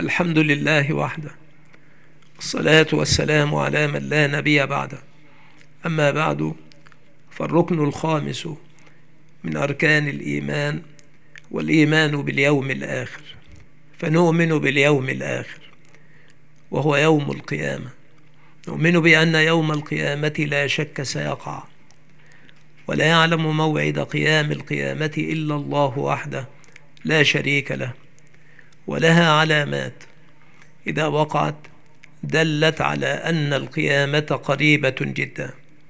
الحمد لله وحده، الصلاة والسلام على من لا نبي بعده. أما بعد، فالركن الخامس من أركان الإيمان والإيمان باليوم الآخر. فنؤمن باليوم الآخر وهو يوم القيامة. نؤمن بأن يوم القيامة لا شك سيقع، ولا يعلم موعد قيام القيامة إلا الله وحده لا شريك له، ولها علامات إذا وقعت دلت على أن القيامة قريبة جدا.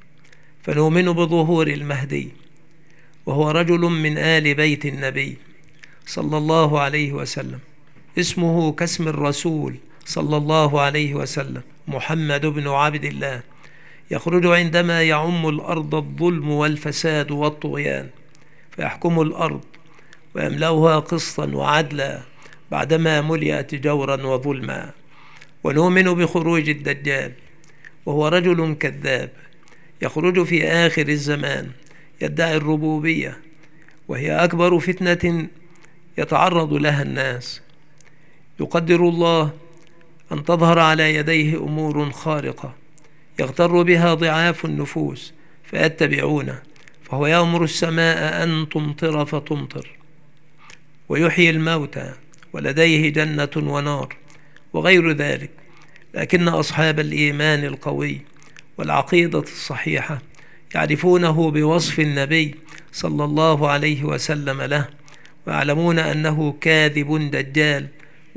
فنؤمن بظهور المهدي، وهو رجل من آل بيت النبي صلى الله عليه وسلم، اسمه كاسم الرسول صلى الله عليه وسلم، محمد بن عبد الله، يخرج عندما يعم الأرض الظلم والفساد والطغيان، فيحكم الأرض ويملأها قسطا وعدلا بعدما ملئت جورا وظلما. ونؤمن بخروج الدجال، وهو رجل كذاب يخرج في آخر الزمان يدعي الربوبية، وهي أكبر فتنة يتعرض لها الناس. يقدر الله أن تظهر على يديه أمور خارقة يغتر بها ضعاف النفوس فيتبعونه، فهو يأمر السماء أن تمطر فتمطر، ويحيي الموتى، ولديه جنة ونار وغير ذلك. لكن أصحاب الإيمان القوي والعقيدة الصحيحة يعرفونه بوصف النبي صلى الله عليه وسلم له، ويعلمون أنه كاذب دجال،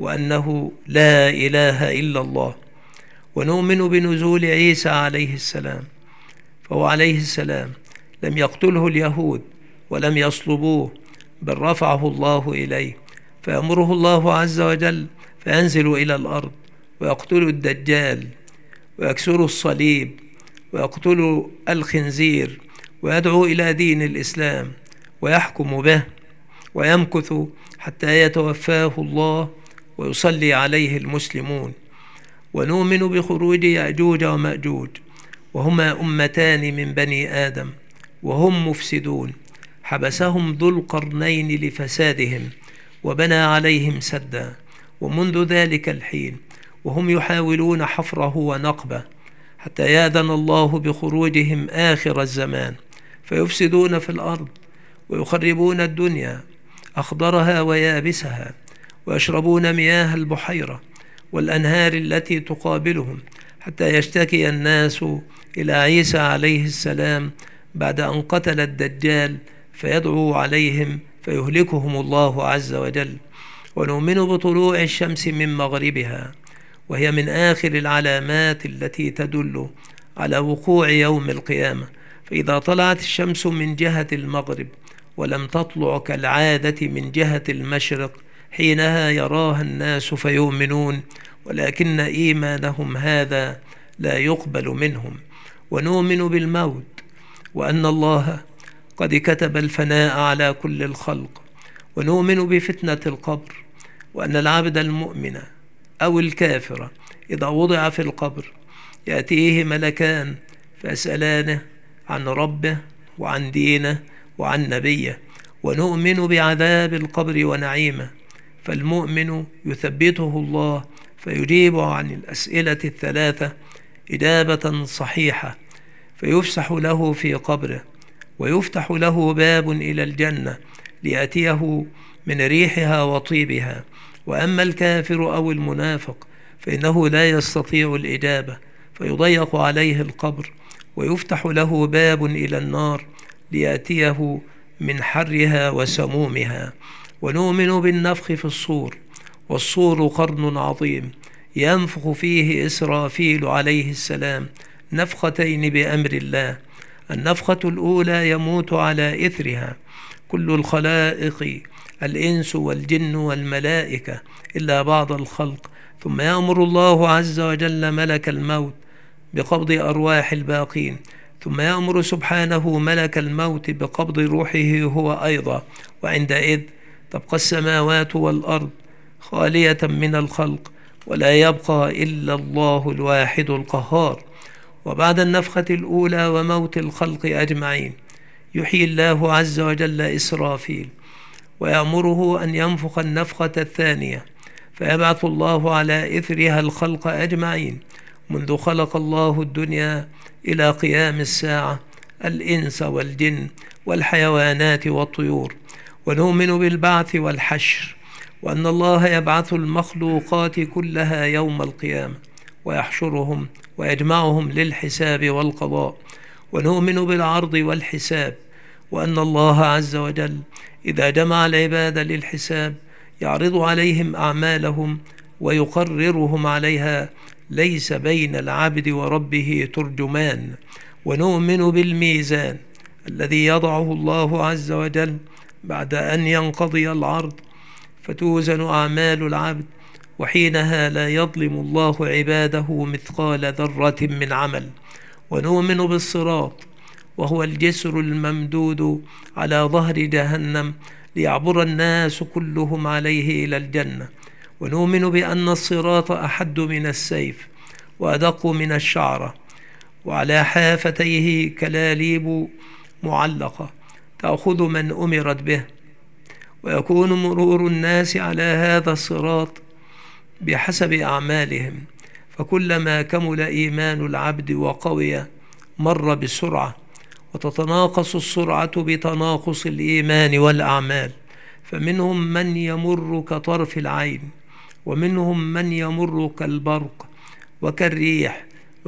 وأنه لا إله إلا الله. ونؤمن بنزول عيسى عليه السلام، فهو عليه السلام لم يقتله اليهود ولم يصلبوه، بل رفعه الله إليه، فيأمره الله عز وجل فينزل إلى الأرض ويقتل الدجال ويكسر الصليب ويقتل الخنزير ويدعو إلى دين الإسلام ويحكم به، ويمكث حتى يتوفاه الله ويصلي عليه المسلمون. ونؤمن بخروج يأجوج ومأجوج، وهما أمتان من بني آدم، وهم مفسدون، حبسهم ذو القرنين لفسادهم وبنى عليهم سدا، ومنذ ذلك الحين وهم يحاولون حفره ونقبه، حتى يأذن الله بخروجهم آخر الزمان، فيفسدون في الأرض ويخربون الدنيا أخضرها ويابسها، ويشربون مياه البحيرة والأنهار التي تقابلهم، حتى يشتكي الناس إلى عيسى عليه السلام بعد أن قتل الدجال فيدعو عليهم فيهلكهم الله عز وجل. ونؤمن بطلوع الشمس من مغربها، وهي من آخر العلامات التي تدل على وقوع يوم القيامة. فإذا طلعت الشمس من جهة المغرب ولم تطلع كالعادة من جهة المشرق، حينها يراها الناس فيؤمنون، ولكن إيمانهم هذا لا يقبل منهم. ونؤمن بالموت، وأن الله قد كتب الفناء على كل الخلق. ونؤمن بفتنة القبر، وأن العبد المؤمن أو الكافر إذا وضع في القبر يأتيه ملكان فيسألانه عن ربه وعن دينه وعن نبيه. ونؤمن بعذاب القبر ونعيمه، فالمؤمن يثبته الله فيجيب عن الأسئلة الثلاثة إجابة صحيحة، فيفسح له في قبره، ويفتح له باب إلى الجنة ليأتيه من ريحها وطيبها. وأما الكافر أو المنافق فإنه لا يستطيع الإجابة، فيضيق عليه القبر، ويفتح له باب إلى النار ليأتيه من حرها وسمومها. ونؤمن بالنفخ في الصور، والصور قرن عظيم ينفخ فيه إسرافيل عليه السلام نفختين بأمر الله. النفخة الأولى يموت على إثرها كل الخلائق، الإنس والجن والملائكة، إلا بعض الخلق، ثم يأمر الله عز وجل ملك الموت بقبض أرواح الباقين، ثم يأمر سبحانه ملك الموت بقبض روحه هو أيضا، وعندئذ تبقى السماوات والأرض خالية من الخلق، ولا يبقى إلا الله الواحد القهار. وبعد النفخة الأولى وموت الخلق أجمعين يحيي الله عز وجل إسرافيل، ويأمره أن ينفخ النفخة الثانية، فيبعث الله على إثرها الخلق أجمعين منذ خلق الله الدنيا إلى قيام الساعة، الإنس والجن والحيوانات والطيور. ونؤمن بالبعث والحشر، وأن الله يبعث المخلوقات كلها يوم القيامة ويحشرهم ويجمعهم للحساب والقضاء. ونؤمن بالعرض والحساب، وأن الله عز وجل إذا جمع العباد للحساب يعرض عليهم أعمالهم ويقررهم عليها، ليس بين العبد وربه ترجمان. ونؤمن بالميزان الذي يضعه الله عز وجل بعد أن ينقضي العرض، فتوزن أعمال العبد، وحينها لا يظلم الله عباده مثقال ذرة من عمل. ونؤمن بالصراط، وهو الجسر الممدود على ظهر جهنم ليعبر الناس كلهم عليه إلى الجنة. ونؤمن بأن الصراط أحد من السيف وأدق من الشعرة، وعلى حافتيه كلاليب معلقة تأخذ من أمرت به، ويكون مرور الناس على هذا الصراط بحسب أعمالهم، فكلما كمل إيمان العبد وقوي مر بسرعة، وتتناقص السرعة بتناقص الإيمان والأعمال، فمنهم من يمر كطرف العين، ومنهم من يمر كالبرق وكالريح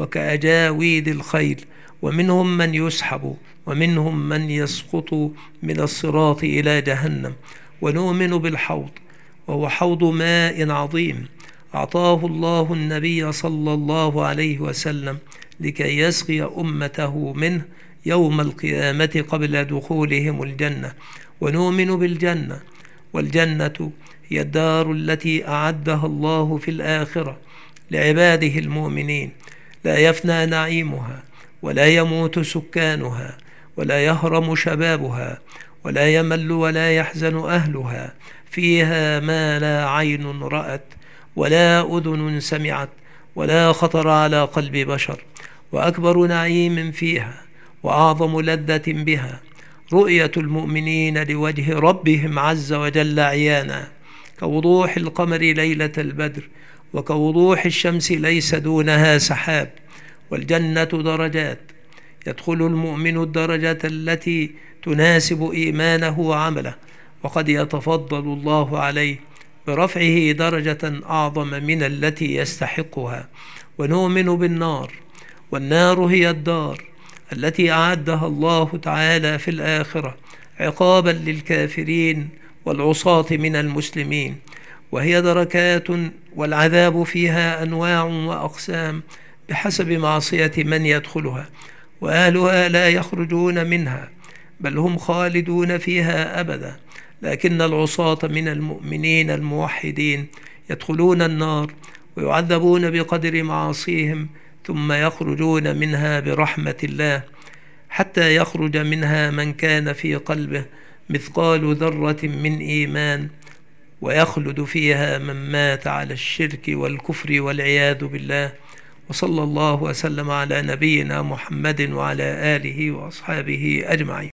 وكأجاويد الخيل، ومنهم من يسحب، ومنهم من يسقط من الصراط إلى جهنم. ونؤمن بالحوض، وهو حوض ماء عظيم أعطاه الله النبي صلى الله عليه وسلم لكي يسقي أمته منه يوم القيامة قبل دخولهم الجنة. ونؤمن بالجنة، والجنة هي الدار التي أعدها الله في الآخرة لعباده المؤمنين، لا يفنى نعيمها، ولا يموت سكانها، ولا يهرم شبابها، ولا يمل ولا يحزن أهلها. فيها ما لا عين رأت ولا أذن سمعت ولا خطر على قلب بشر. وأكبر نعيم فيها وأعظم لذة بها رؤية المؤمنين لوجه ربهم عز وجل عيانا، كوضوح القمر ليلة البدر، وكوضوح الشمس ليس دونها سحاب. والجنة درجات، يدخل المؤمن الدرجة التي تناسب إيمانه وعمله، وقد يتفضل الله عليه برفعه درجة أعظم من التي يستحقها. ونؤمن بالنار، والنار هي الدار التي أعدها الله تعالى في الآخرة عقابا للكافرين والعصاة من المسلمين، وهي دركات، والعذاب فيها أنواع وأقسام بحسب معصية من يدخلها، وأهلها لا يخرجون منها بل هم خالدون فيها أبدا. لكن العصاة من المؤمنين الموحدين يدخلون النار ويعذبون بقدر معاصيهم، ثم يخرجون منها برحمة الله، حتى يخرج منها من كان في قلبه مثقال ذرة من إيمان، ويخلد فيها من مات على الشرك والكفر والعياذ بالله. وصلى الله وسلم على نبينا محمد وعلى آله وأصحابه أجمعين.